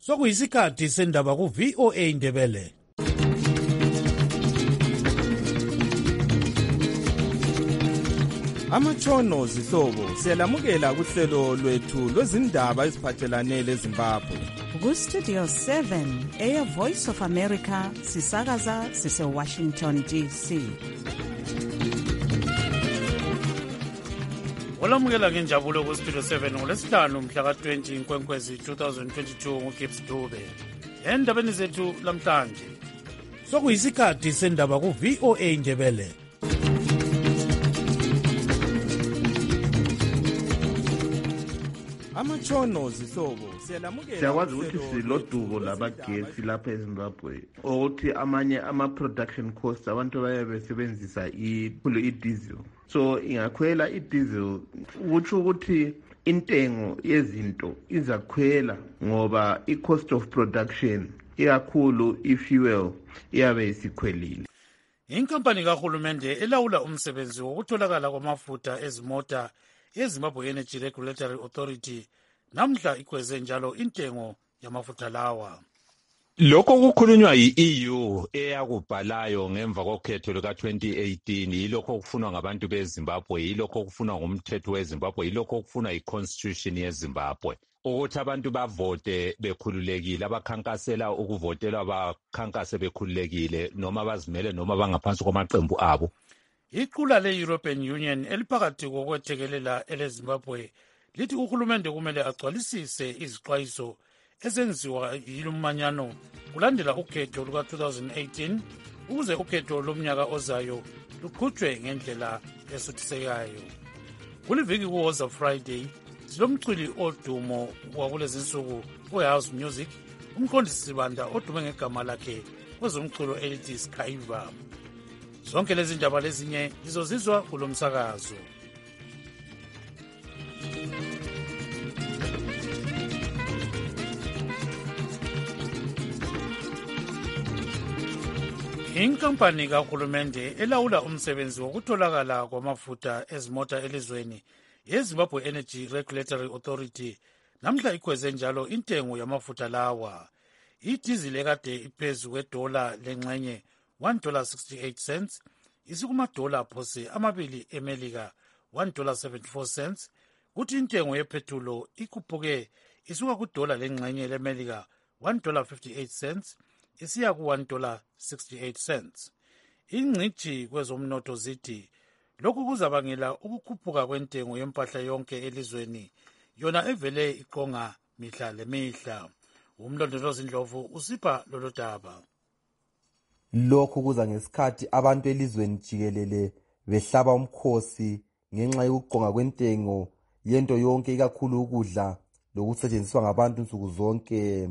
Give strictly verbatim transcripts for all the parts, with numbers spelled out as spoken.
Sokuyisikhathi sendaba ku V O A Ndebele. Amatshono zihlobo siyalamukela kuhlelo lwethu lwezindaba eziphathelane leZimbabwe. Ku-Studio seven, Air Voice of America, sisakaza sise-Washington D C. Olamukela ngenjabulo ku-Studio seven ngolesihlanu mhla ka-twenty Nkwenkwezi twenty twenty-two nguGibbs Dube. Endabeni zethu lamhlanje, sokuyisikhathi sendaba ku V O A Ndebele. Amatshono zihlobo siyalamukela. Siyakwazi ukuthi silodubo labagesi lapha eZimbabwe ukuthi amanye ama-production costs abantu baye besebenzisa i-diesel, so ingakhwela i-diesel kutsho ukuthi intengo yezinto izakhwela ngoba i-cost of production ikakhulu i-fuel iyabe isikhwelile. Inkampani kahulumende elawula umsebenzi wokutholakala kwamafutha ezimota yeZimbabwe Energy Regulatory Authority namhla ikweze njalo intengo yamafutha lawa. Lokho kukhulunywa yi-E U eyakubhalayo ngemva kokhetho luka twenty eighteen, yilokho okufunwa ngabantu beZimbabwe, yilokho okufunwa ngumthetho weZimbabwe, yilokho okufunwa yi-constitution yeZimbabwe, ukuthi abantu bavote bekhululekile, abakhankasela ukuvotela bakhankase bekhululekile noma bazimele noma bangaphansi kwamaqembu abo. Iqula le-European Union eliphakathi kokwethekelela eleZimbabwe lithi uhulumende kumele agcwalisise izixwayiso ezenziwa yilumanyano kulandela ukhetho luka twenty eighteen ukuze ukhetho lomnyaka ozayo luqhutshwe ngendlela esuthisekayo. Kuliviki kuWoza Friday silomculi odumo wakulezi nsuku we-house music, umqondisi sibanda odume ngegama lakhe kwezomculo elithi Skaiva. Zonke lezi ndaba lezinye lizozizwa kulo msakazo. Inkampani kahulumende elawula umsebenzi wokutholakala kwamafutha ezimota elizweni yeZimbabwe Energy Regulatory Authority namhla ikweze njalo intengo yamafutha lawa. Idizil ekade iphezu kwedola lengxenye one dollar sixty-eight cents isikumadola phose amabili emelika one dollar seventy-four cents, kuthi intengo yephethulo ikhuphuke isuka kudola lengxenye lemelika one dollar fifty-eight cents isiya ku one dollar sixty-eight cents. Ingcitshi kwezomnotho zithi lokhu kuzabangela ukukhuphuka kwentengo yempahla yonke elizweni yona evele iqonga mihla lemihla. Umlondolozi Ndlovu usipha lolo daba. Lokhu kuza ngesikhathi abantu elizweni jikelele behlaba umkhosi ngenxa yokuqonga kwentengo yento yonke ikakhulu ukudla lokusetshenziswa ngabantu nsuku zonke.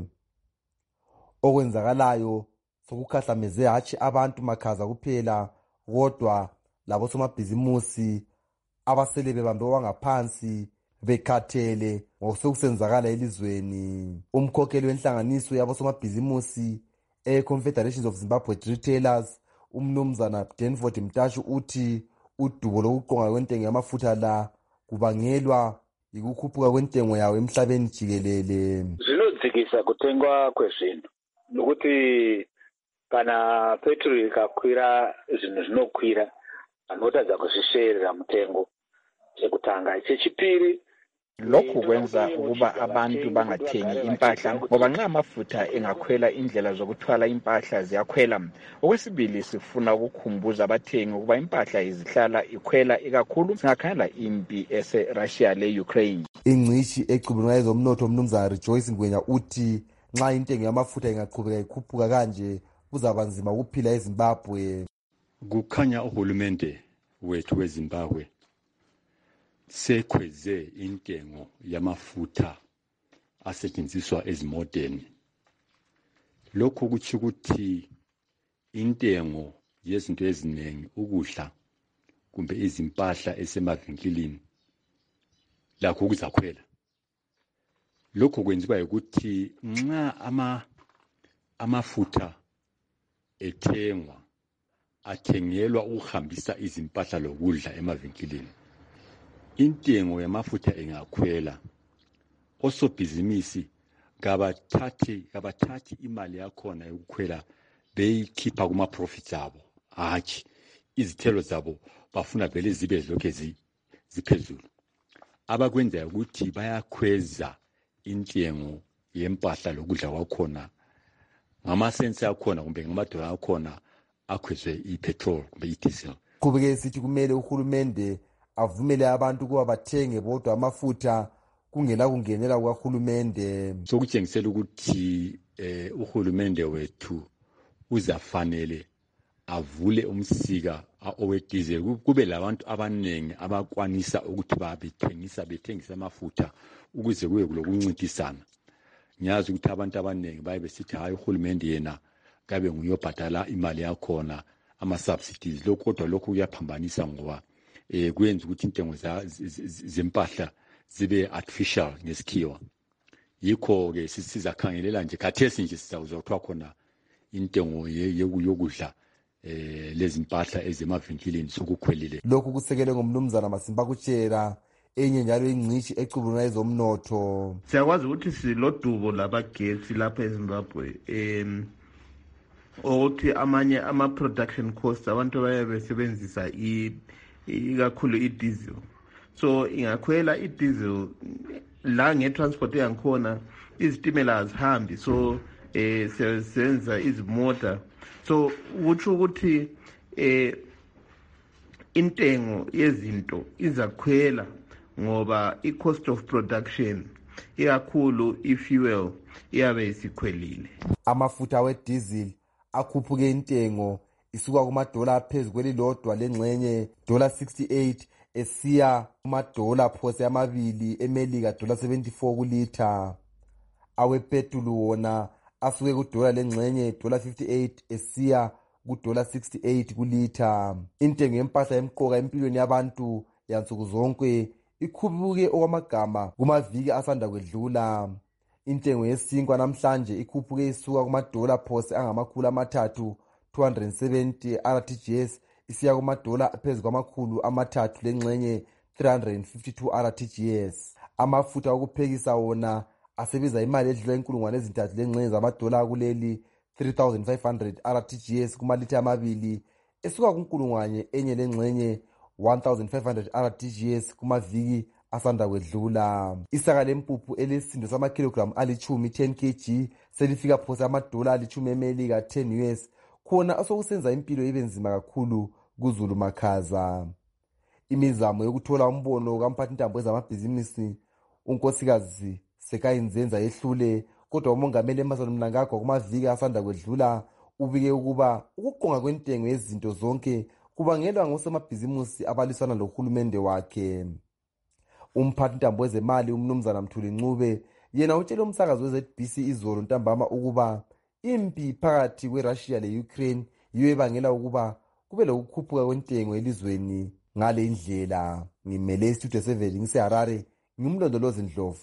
Okwenzakalayo sokukhahlameze hatshi abantu makhaza kuphela kodwa labo somabhizimusi abasele bebambe wangaphansi bekhathele ngokusenzakala elizweni. Umkhokheli wenhlanganiso yabo somabhizimusi e-Confederations of Zimbabwe Retailers umnumzana Denford Mtashu uthi udubo lokuqonga kwentengo yamafutha la kubangelwa yikukhuphuka kwentengo yawo emhlabeni jikelele. Zvinodzikisa kutengwa kwezvinhu nokuti kana petrol ikakwira zvinhu zvinokwira, anotadza kuzvisheerera mutengo chekutanga. Chechipiri, lokhu kwenza ukuba abantu bangathengi impahla ngoba nxa amafutha engakhwela indlela zokuthwala impahla ziyakhwela. Okwesibili, sifuna ukukhumbuza abathengi ukuba impahla izihlala ikhwela ikakhulu singakhangela impi ese-Russia le-Ukraine. Ingcitshi ecubunwa yezomnotho umnumzana Rejoice Ngwenya uthi nxa intengo yamafutha ingaqhubeka ikhuphuka kanje kuzaba nzima ukuphila eZimbabwe. Kukhanya uhulumende wethu weZimbabwe sekhweze intengo yamafutha asetshenziswa ezimoteni. Lokhu kutsho ukuthi intengo yezinto eziningi, ukudla kumbe izimpahla esemavinkilini lakho kuzakhwela. Lokhu kwenziwa ukuthi nxa ama amafutha ethengwa athengelwa ukuhambisa izimpahla lokudla emavinkilini, intengo yamafutha engakhwela, osobhizimisi kabathathi kabathathi imali yakhona yokukhwela beyikhipha kuma-profits abo, hatshi izithelo zabo bafuna vele zibe zilokhe ziphezulu. Abakwenzayo ukuthi bayakhweza intengo yempahla lokudla kwakhona ngamasensi akhona kumbe ngamadola akhona akhwezwe ipetrol kumbe idiesel. Kubike sithi kumele uhulumende avumele abantu kuba bathenge bodwa amafutha kungena kungenela kwahulumende. Sokutshengisela ukuthi eh, uhulumende wethu uzafanele avule umsika owediesel kube labantu abanengi abakwanisa ukuthi babethengisa bethengisa amafutha ukuze kuye kulokuncintisana. Ngiyazi ukuthi abantu abanengi baye besithi hayi uhulumende yena kabe nguyobhadala imali yakhona ama-subsidies. Lokho kodwa lokho kuyaphambanisa ngoba eh kuyenza ukuthi intengo zempahla zibe artificial ngesikhiwa. Yikho ke sizakhangelela nje khathesi nje sizawuzwa kuthiwa khona intengo yokudla eh lezi mpahla ezemavinkilini sokukhwelile. Lokhu kusekele ngomnumzana Masimba Kutshera enye njalo ingcishi ecubuluna ezomnotho. Siyakwazi ukuthi silodubo labagetsi lapha eZimbabwe em ukuthi amanye ama production costs abantu baye besebenzisa ikakhulu i-diesel. So ingakhwela i-diesel la nge-transport yankhona izitimela azihambi, so eh senza izimota. So ukusho ukuthi eh intengo yezinto izakhwela ngoba i-cost of production ikakhulu i-fuel iyabe isikhwelile. Amafutha we-diesel akhuphuke intengo isuka kumadola aphezulu kwelilodwa lengxenye dollar sixty-eight esiya kumadola phose amabili emelika dollar seventy-four kulitha. Awepetrol wona asuke kudola lengxenye dollar fifty-eight esiya kudola sixty-eight kulitha. Intengo yempahla emqoka empilweni yabantu yansuku zonke ikhuphuke okwamagama kumaviki asanda kwedlula. Intengo yesinkwa namhlanje ikhuphuke isuka kumadola phose angamakhulu amathathu two hundred seventy R T G S isiya kumadola phezulu kwamakhulu amathathu lengxenye three hundred fifty-two R T G S. Amafutha okuphekisa wona asebiza imali edlula inkulungwane ezintathu lengxenye zamadola kuleli three thousand five hundred R T G S kumalitha amabili esuka kunkulungwane enye lengxenye one thousand five hundred R T G S kumaviki asanda kwedlula. Isaka lempuphu elesindo samakilogram alichumi ten kilograms selifika phose amadola alichumi emelika ten U S khona osokusenza impilo ibe nzima kakhulu kuZulu Makhaza. Imizamo yokuthola umbono kamphathintambo ezamabhizinisi unkosikazi Sekayinzenza yehlule, kodwa umongameli Emmerson Mnangagwa kumaviki asanda kwedlula ubike ukuba ukuqonga kwentengo yezinto zonke kubangelwa ngosomabhizinisi abalisana lohulumende wakhe. Umphathintambo wezemali umnumzana Mthuli Ncube yena utshele umsakazo we-Z B C izolo ntambama ukuba impi phakathi kweRussia le-Ukraine yiyo ebangela ukuba kube lokukhuphuka kwentengo elizweni ngale indlela. Ngimele istudio seven ngiseHarare, ngimlondolozi Ndlovu.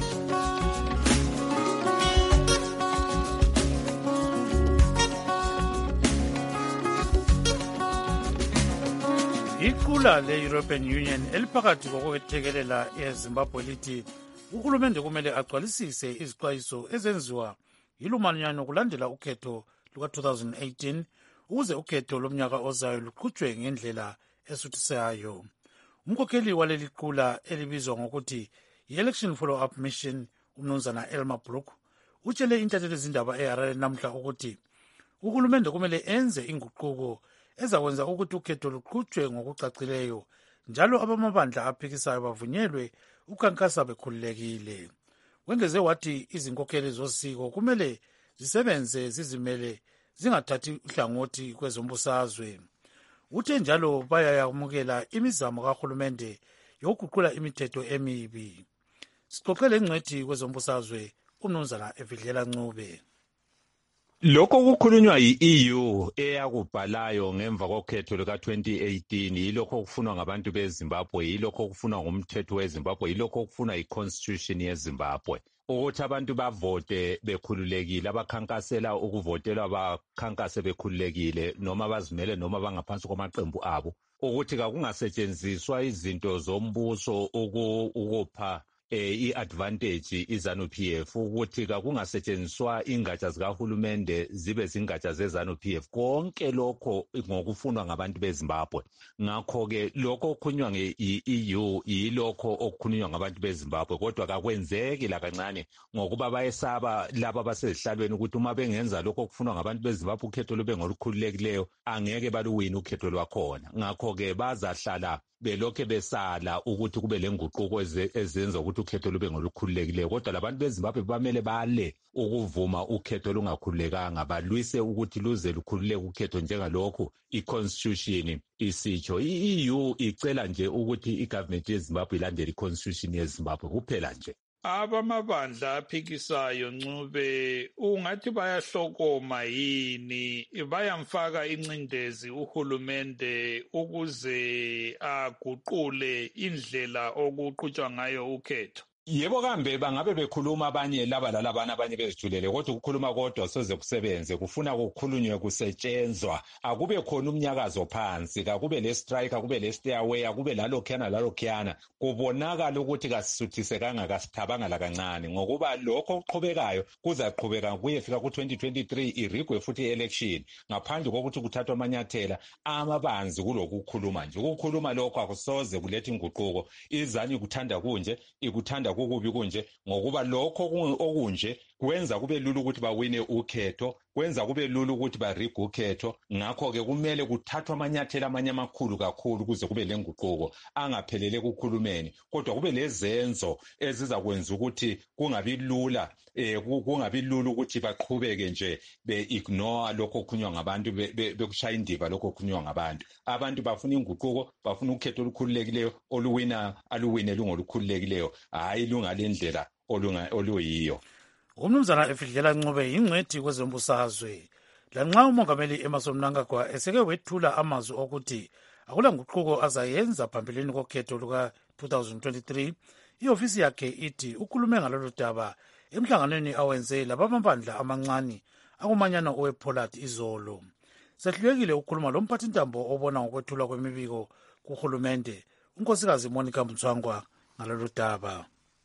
Iqula le-European Union eliphakathi kokwethekelela eZimbabwe lithi uhulumende kumele agcwalisise izixwayiso ezenziwa yilumanyano kulandela ukhetho luka-twenty eighteen ukuze ukhetho lomnyaka ozayo luqhutshwe ngendlela esuthisayo. Umkhokheli waleli qula elibizwa ngokuthi i-Election Follow-up Mission umnumzana Elmer Brook utshele intatheli zindaba eHarare namhla ukuthi uhulumende kumele enze inguquko ezakwenza ukuthi ukhetho luqhutshwe ngokucacileyo njalo abamabandla aphikisayo bavunyelwe ukukhankasa bekhululekile. Wengeze wathi izinkokheli zosiko kumele zisebenze zizimele zingathathi uhlangothi kwezombusazwe. Uthe njalo bayayamukela imizamo kahulumende yokuguqula imithetho emibi. Sixoxele ingcwethi kwezombusazwe umnumzana Evidlela Ncube. Lokho kukhulunywa yi-E U eyakubhalayo ngemva kokhetho luka-twenty eighteen yilokho okufunwa ngabantu beZimbabwe, yilokho okufunwa ngumthetho weZimbabwe, yilokho okufunwa yi-constitution yeZimbabwe, ukuthi abantu bavote bekhululekile, abakhankasela ukuvotelwa bakhankase bekhululekile noma bazimele noma bangaphansi kwamaqembu abo, ukuthi kakungasetshenziswa izinto zombuso ukupha eh, i-advantage i-ZANU-P F ukuthi kungasetshenziswa ingatsha zikahulumende zibe zingatsha ze-ZANU-P F konke lokho ngokufunwa ngabantu beZimbabwe. Ngakho-ke lokho okukhulunywa nge-E U yilokho okukhulunywa ngabantu beZimbabwe, kodwa kakwenzeki la kancane ngokuba bayesaba laba abasezihlalweni ukuthi uma bengenza lokho okufunwa ngabantu beZimbabwe ukhetho lube ngolukhululekileyo angeke baluwina ukhetho lwakhona. Ngakho-ke bazahlala belokhe besala ukuthi kube lenguquko ezenza ukuthi ukhetho lube ngolukhululekileyo, kodwa labantu beZimbabwe bamele bale ukuvuma ukhetho lungakhululekanga, balwise ukuthi luze lukhululeke ukhetho njengalokhu i-constitution isitsho. I-E U icela nje ukuthi i-government yeZimbabwe ilandele i-constitution yeZimbabwe kuphela nje. Abamabandla aphikisayo Ncube ungathi bayahlokoma yini, bayamfaka incindezi uhulumende ukuze aguqule indlela okuqhutshwa ngayo ukhetho? Yebo kambe bangabe bekhuluma abanye laba lalabana abanye bezijulele, kodwa ukukhuluma kodwa soze kusebenze, kufuna kukhulunywe kusetshenzwa, akube khona umnyakazo phansi, akube le strike, akube le stairway, akube lalokhuyana lalokhuyana, kubonakala ukuthi kasisuthise kangakasithabanga la kancane, ngokuba lokho okuqhubekayo kuzaqhubeka kuyefika ku twenty twenty-three irigwe futhi i-election ngaphandle kokuthi kuthathwa amanyathela amabanzi kulokukhuluma nje. Ukukhuluma lokho akusoze kuletha inguquko. izani kuthanda kunje, ikuthanda kukubi kunje, ngokuba lokho okunje kwenza kube lula ukuthi bawine ukhetho, kwenza kube lula ukuthi barigue ukhetho. Ngakho-ke kumele kuthathwe amanyathela amanye amakhulu kakhulu kuze kube lenguquko, angaphelele kukhulumeni, kodwa kube lezenzo ezizakwenza ukuthi kungabi lula eh kungabi lula ukuthi baqhubeke nje be-ignore lokho okukhulunywa ngabantu, bekushaya indiva lokho okukhulunywa ngabantu. Abantu bafuna inguquko, bafuna ukhetho olukhululekileyo, oluwina aluwine lungolukhululekileyo, hayi lungalendlela oluyiyo. Umnumzana Efidlela Ncube yingcwethi kwezembusazwe. Lanxa umongameli Emmerson Mnangagwa eseke wethula amazwi okuthi akula nguquko azayenza phambilini kokhetho luka twenty twenty-three, iofisi yakhe ithi ukhulume ngalolu daba emhlanganweni awenze labamabandla amancane akumanyana owePollard izolo. Sehlulekile ukukhuluma lo mphathintambo obona ngokwethulwa kwemibiko kuhulumende unkosikazi Monica Mtswangwa ngalolu daba.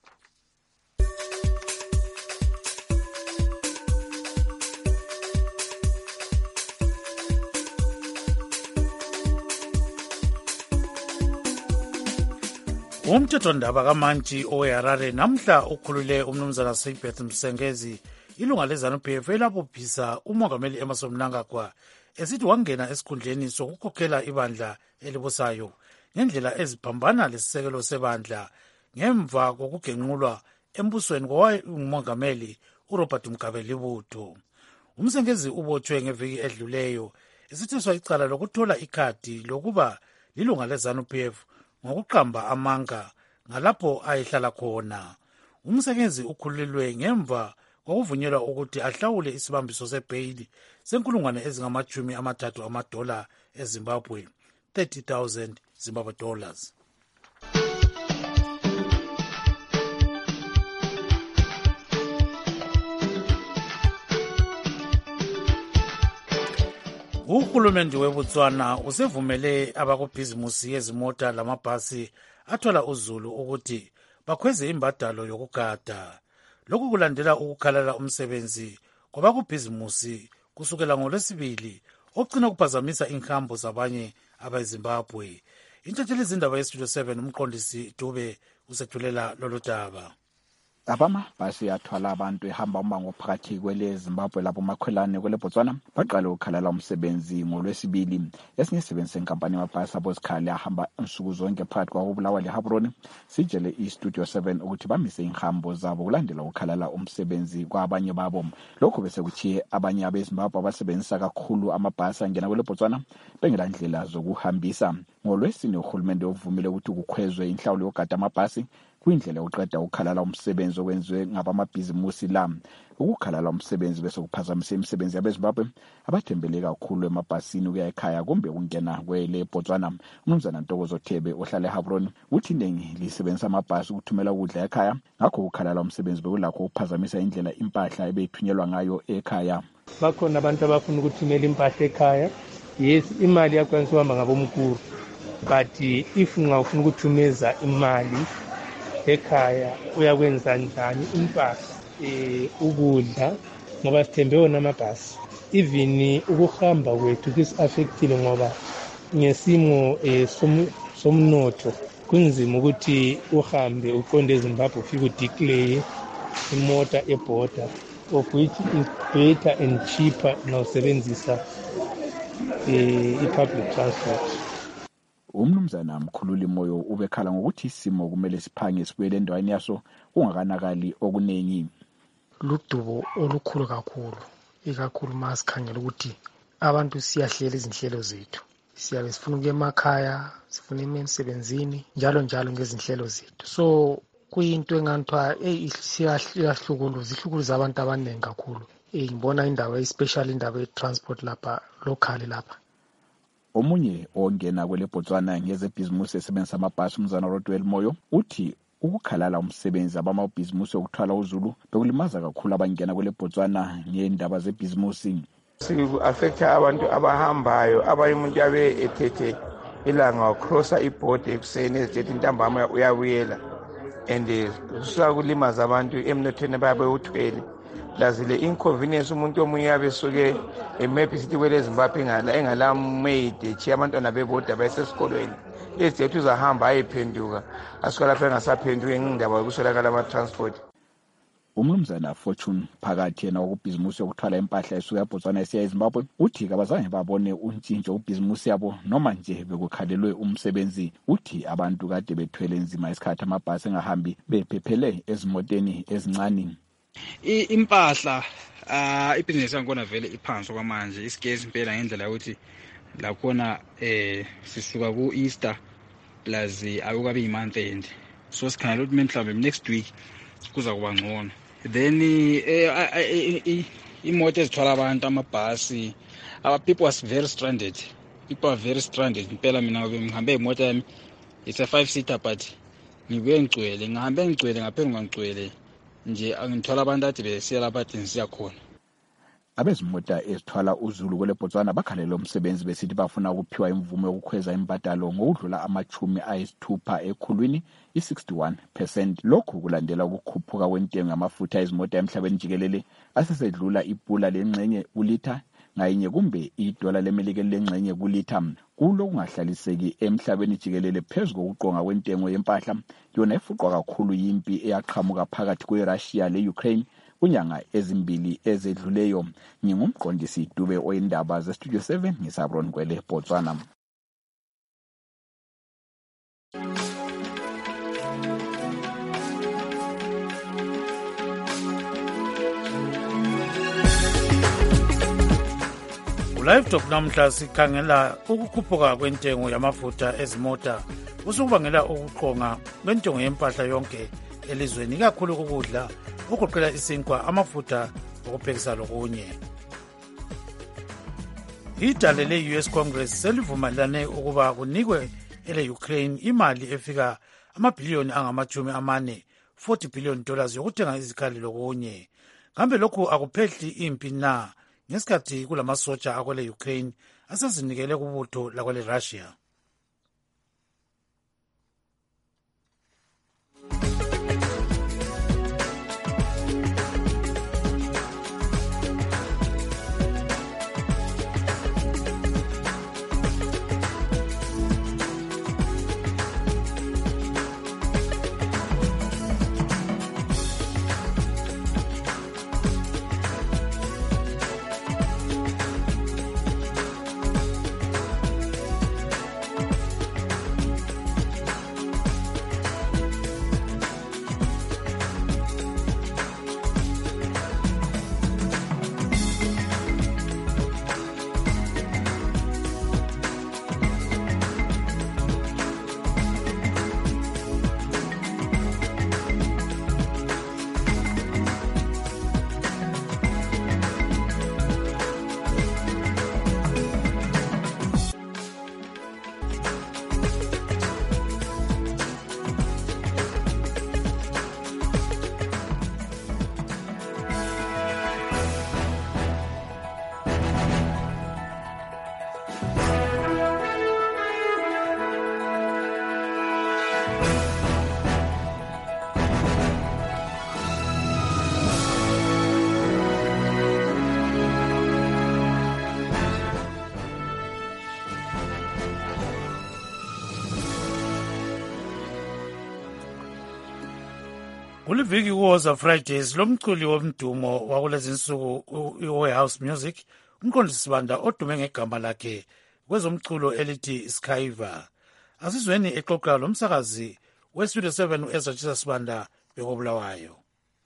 Umthethwandaba kaMantshi oweHarare namhla ukhulule umnumzana Sibeth Msengezi ilunga leZANU-P F elabophisa umongameli Emmerson Mnangagwa esithi wangena esikhundleni sokukhokhela ibandla elibusayo ngendlela eziphambana lesisekelo sebandla ngemva kokugenqulwa embusweni kowayengumongameli uRobert Mugabe Libutho. Umsengezi ubotshwe ngeviki edluleyo esithiswa icala lokuthola ikhadi lokuba lilunga leZANU-P F ngokuqamba amanga ngalapho ayehlala khona. Umsengezi ukhululwe ngemva kokuvunyelwa ukuthi ahlawule isibambiso sebheyili senkulungwane ezingamachumi amathathu amadola eZimbabwe, thirty thousand Zimbabwe dollars. Uhulumende weBotswana usevumele abakubhizimusi yezimota lamabhasi athwala uzulu ukuthi bakhweze imbadalo yokugada. Lokhu kulandela ukukhalala umsebenzi kwabakubhizimusi kusukela ngoLwesibili okugcina kuphazamisa inhambo zabanye abeZimbabwe. Intatheli izindaba yeStudio seven umqondisi Dube usethulela lolu daba. Abamabhasi athwala abantu ehamba umango phakathi kwele Zimbabwe lapho makhelane kwele Botswana baqala ukukhalala umsebenzi ngoLwesibili. Esinye isisebenzi senkampani yamabhasi abozikhali ahamba insuku zonke phakathi kwaBulawayo leHabroni sijele iStudio seven ukuthi bamise inhambo zabo kulandela ukukhalala umsebenzi kwabanye babo. Lokho bese kuthiye abanye abeZimbabwe abasebenzisa kakhulu amabhasi angena kwele Botswana bengela ndlela zokuhambisa. NgoLwesine uhulumende uvumile ukuthi kukhwezwe inhlawulo yokugada amabhasi kwindlela yokuqeda ukukhalala umsebenzi okwenziwe ngabamabhizimusi la. Ukukhalala umsebenzi bese kuphazamisa imisebenzi yabeZimbabwe abathembele kakhulu emabhasini ukuya ekhaya kumbe ukungena kwele Botswana. Umnumzana Ntokozo Thebe ohlala eHabroni uthi iningi lisebenzisa amabhasi ukuthumela ukudla ekhaya, ngakho ukukhalala umsebenzi bekulakho ukuphazamisa indlela impahla ebeyithunyelwa ngayo ekhaya. Bakhona abantu abafuna ukuthumela impahla ekhaya, yes imali yakwanisa uhamba ngabomkhulu, but if unga ufuna ukuthumeza imali ekhaya uyakwenza njani impahla eh ukudla ngoba sithembe wona amabhasi even ukuhamba kwethu kisi-affectile ngoba ngesimo eh, som, somnotho kunzima ukuthi uhambe uqonde eZimbabwe ufike udeclare imota eborder of which is better and cheaper nawusebenzisa eh, i-public transport. Umnumzana Mkhululi Moyo ubekhala ngokuthi isimo kumele siphange sibuyele endaweni yaso kungakanakali okuningi. Ludubo olukhulu kakhulu ikakhulu masikhangela ukuthi abantu siyahlela izinhlelo zethu siyabe sifuna ukuya emakhaya sifuna emsebenzini njalo njalo ngezinhlelo zethu so kuyinto enganthwa hey siyahlukuluza ihlukuluza abantu abaningi kakhulu eh ngibona indawo especially indawo ye-transport lapha locally lapha. Omunye ongena kwele Botswana ngezebhizimusi esebenzisa amabhasi umzana Rodwell Moyo uthi ukukhalala umsebenzi abamabhizimusi okuthwala uZulu bekulimaza kakhulu abangena kwele Botswana ngendaba zebhizimusi. Siku-affecta abantu abahambayo abaye umuntu yabe ethethe ilanga wacrossa ibhodi ekuseni ezithethi intambama uyabuyela and usakulimaza abantu emnothweni babe uthwele lazile inconvenience umuntu omunye yabe suke maybe sithi kwele Zimbabwe engala engala maid chi abantwana beboda bayesesikolweni ezithethi uzahamba ayephenduka asuka lapha engasaphenduka ngendaba yokuswelakala ama transport. Umnumzana Fortune phakathi yena ukubhizimusi yokuthwala impahla esuka eBotswana esiya eZimbabwe uthi kabazange babone untshintsho ubhizimusi yabo noma nje bekukhalelwe umsebenzi. Uthi abantu kade bethwele nzima isikhathi amabhasi engahambi bephephele ezimoteni ezincane. Impahla ah ibhizinesi yakhona vele iphansi kwamanje isigezi impela ngendlela ukuthi lakhona eh sisuka ku Easter plus akukabe imonth end so sikhala ukuthi mhlawumbe next week kuza kuba ngcono. Then eh imoto ezithwala abantu amabhasi our people was very stranded people are very stranded impela mina ngihambe imoto yami it's a five seater but ngibuye ngicwele ngihambe ngicwele ngaphenduka ngicwele nje angithwala abantu athi besiya lapha siya khona. Abezimota ezithwala uZulu kwele Botswana bakhalela umsebenzi besithi bafuna ukuphiwa imvume yokukhweza imbadalo ngokudlula amachumi ayisithupha ekhulwini i-sixty-one percent. Lokhu kulandela ukukhuphuka kwentengo yamafutha ezimota emhlabeni jikelele asesedlula ipula lengxenye kulitha ngayinye kumbe idola lemelika lengxenye kulitha. Kulo kungahlaliseki emhlabeni jikelele phezulu kokuqonga kwentengo yempahla yona efuqwa kakhulu yimpi eyaqhamuka phakathi kweRussia leUkraine kunyanga ezimbili ezedluleyo. Ngingumqondisi Dube oyindaba zeStudio seven ngisabron kwele Botswana. Live Talk namhla sikhangela ukukhuphuka kwentengo yamafutha ezimota usukubangela ukuqonga kwentengo yempahla yonke elizweni kakhulu ukudla ukuqela isinkwa amafutha okuphekisa lokunye. Idale le-U S Congress selivumelane ukuba kunikwe ele-Ukraine imali efika amabhiliyoni angamachumi amane forty billion dollars yokuthenga izikhali lokunye. Kambe lokhu akuphehli impi na ngesikhathi kulamasotsha akwele Ukraine asezinikele kubutho lakwele Russia. uliviki kuwoza Fridays lomculi womdumo wakulezi insuku i-Warehouse Music umqondisi Sibanda odume ngegama lakhe kwezomculo elithi Skyver. Asizweni exoxa lomsakazi weStudio seven u-Ezra Sibanda bekobulawayo.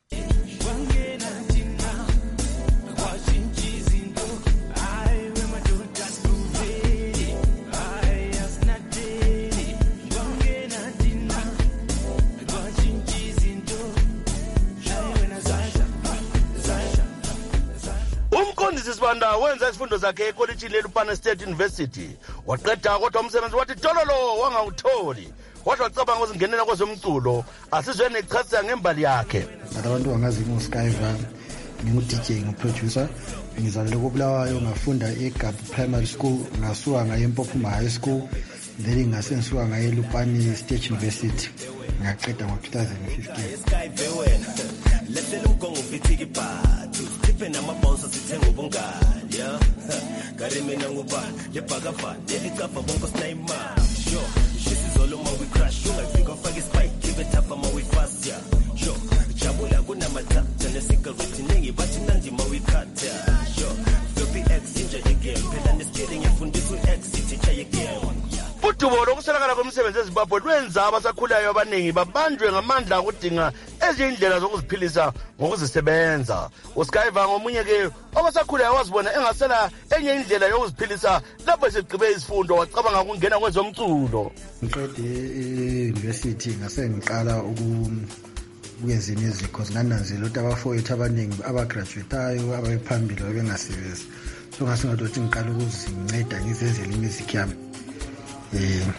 Umqondisi Sibanda wenza isifundo zakhe ekolitshini leLupane State University waqeda kodwa umsebenzi wathi tololo wangawutholi kodwa wacabanga ukuzingenela kwezomculo. Asizweni echazisa ngembali yakhe. Abantu bangazi ngoSkyver ngingu-D J ngiproducer ngizalelwe koBulawayo ngafunda eGabu Primary School ngasuka ngaye eMpophoma High School then ngase ngisuka ngaye eLupane State University ngaqeda ngo-two thousand fifteen. Let's go ngufithiki phathu siphe namabonsa sithenga ubungali ya ngare mina nguba lebhakafana lelicapha bonke sinayima sure shisizolo ma we crash ungafika ufake spike give it up ma we fast ya sure jabula kunamathatha nesigarette ningi bathi nandi ma we cut ya sure floppy x inja again phela nescaling yafundisa u-x teacher again. Udubo lokuswelakala kwemisebenzi eZimbabwe lwenza abasakhulayo abaningi babanjwe ngamandla okudinga ezindlela zokuziphilisa ngokuzisebenza. uSkyver ngomunye ke obasakhulayo wazibona engasela enye indlela yokuziphilisa lapho esigqibe izifundo wacabanga ukungena kwezomculo. Ngiqede e-university ngase ngiqala ukwenza music because ngananzela ukuthi abafowethu abaningi abagraduateayo abaphambili bengasebenzi. So ngase ngathi ngiqala ukuzinceda ngizenzele imusic yami. Eh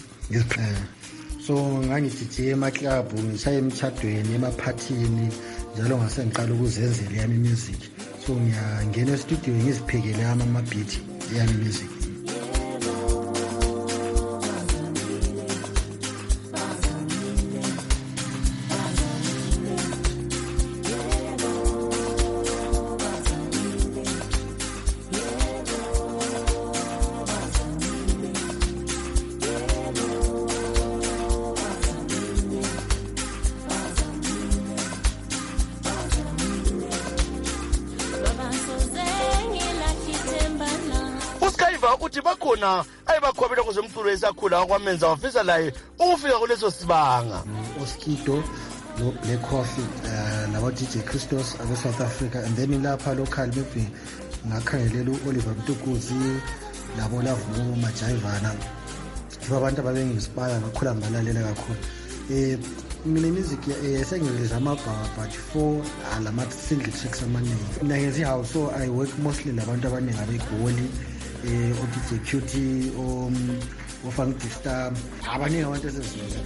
so ngangidije ema-club ngishaye emtshadweni emaphathini njalo ngase ngiqala ukuzenzela yami music. So ngiyangena e-studio ngiziphekele ama-beat yami music. Ukuthi bakhona ayibakhwabela kwezomculo esakhula kwamenza wafisa laye ukufika kuleso sibanga. Oskido lo Black Coffee nabo D J Christos abe South Africa and then lapha local maybe ngakhangelela uOliver Mtukuzi labo lavu Majayivana abantu ababengispire ngakhula ngalalela kakhulu. Eh mina music esengileza amabhawa but for alama single tracks amaningi. Mina ngenzi how so I work mostly labantu abaningi abegoli eh o D J Cutie o o Funky Star abaningi abantu esizwe.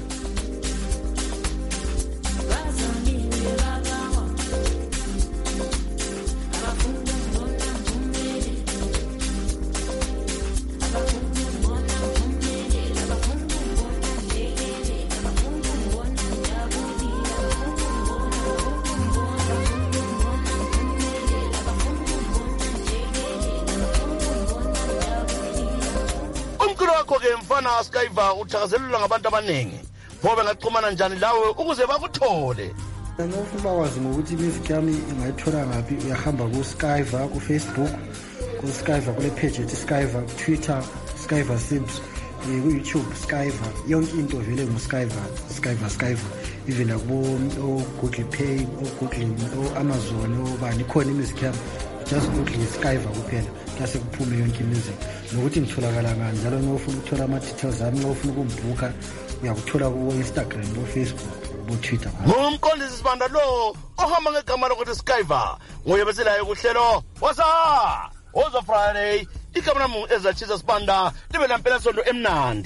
Mfana Skyver uthakazelelwa ngabantu abaningi ngoba ngaxhumana njani lawe ukuze bakuthole. Ngofuna bakwazi ukuthi music yami ingayithola ngaphi uyahamba ku Skyver ku Facebook ku Skyver kule page ethi Skyver Twitter Skyver Sims ku YouTube Skyver yonke into vele ngu Skyver Skyver Skyver even akubo Google Play o Google o Amazon o bani khona imusic yami just Google Skyver kuphela kase kuphume yonke music nokuthi ngitholakala ngani njalo ngofuna ukuthola ama details ami ngofuna ukumbhuka uyakuthola ku Instagram no Facebook bo Twitter. Ngumqondisi Sibanda lo ohamba ngegama lokuthi Skyver nguye beselayo kuhlelo wasa Oza Friday igama lami Ezra Sibanda libe lampela sonto emnandi.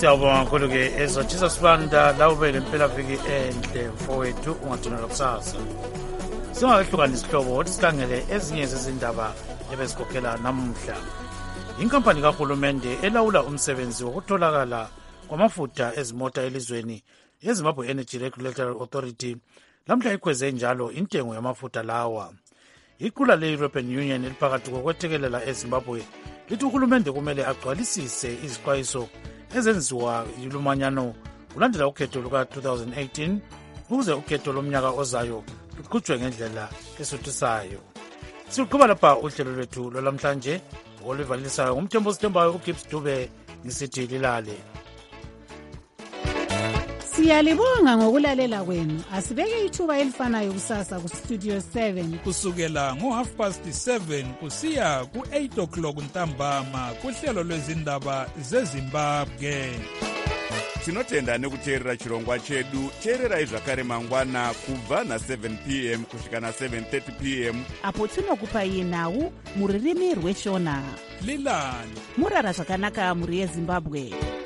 Siyabonga kakhulu-ke ezotshisa sibanda la ube lempelaviki enhle mfowethu ungadinelwa kusasa. Singakehlukanisi isihlobo ukuthi sikhangele ezinye zezindaba ebezikhokhela namuhla. Inkampani kahulumende elawula umsebenzi wokutholakala kwamafutha ezimota elizweni yeZimbabwe Energy Regulatory Authority lamhla ikhweze njalo intengo yamafutha lawa. Iqula le-European Union eliphakathi kokwethekelela eZimbabwe lithi uhulumende kumele agcwalisise izixwayiso ezenziwa yilumanyano kulandela ukhetho luka-twenty eighteen ukuze ukhetho lomnyaka ozayo luqhutshwe ngendlela esuthisayo. Siluqhuba lapha uhlelo lwethu lwalamhlanje olivalisayo ngumthembo osithembayo uGibbs Dube ngisithi lilale. Siyalibonga ngokulalela kwenu. Asibeke ithuba elifanayo kusasa ku Studio seven kusukela ngo half past seven kusiya ku eight o'clock ntambama kuhlelo lwezindaba zeZimbabwe. Tinotenda nekuteerera chirongwa chedu. Teererai zvakare mangwana kubva na seven p m kusvika na seven thirty p m apo tinokupai nhau muririmi rweshona. Lilani murara zvakanaka muri yeZimbabwe.